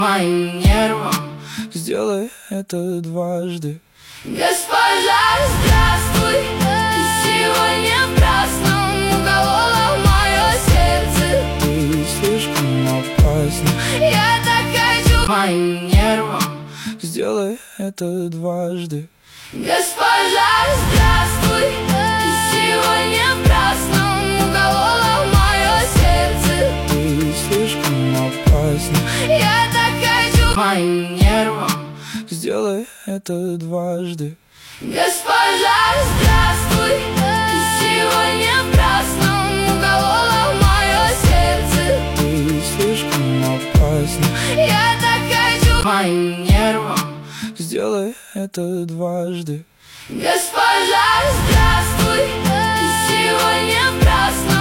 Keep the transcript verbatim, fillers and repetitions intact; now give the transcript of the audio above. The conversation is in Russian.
моим нервам. Сделай это дважды. Госпожа, здравствуй. Ты сегодня в красном уколола мое сердце. Ты слишком опасна. Я так хочу моим нервам. Сделай это дважды. Госпожа, здравствуй. Ты сегодня в красном уколола мое сердце. Ты слишком опасна. Я так хочу моим нервам. Сделай это дважды. Госпожа, здравствуй. Ты сегодня в красном уколола мое сердце. Ты слишком опасна. Я так хочу моим нервам. Сделай это дважды. Госпожа, здравствуй. Ты сегодня в красном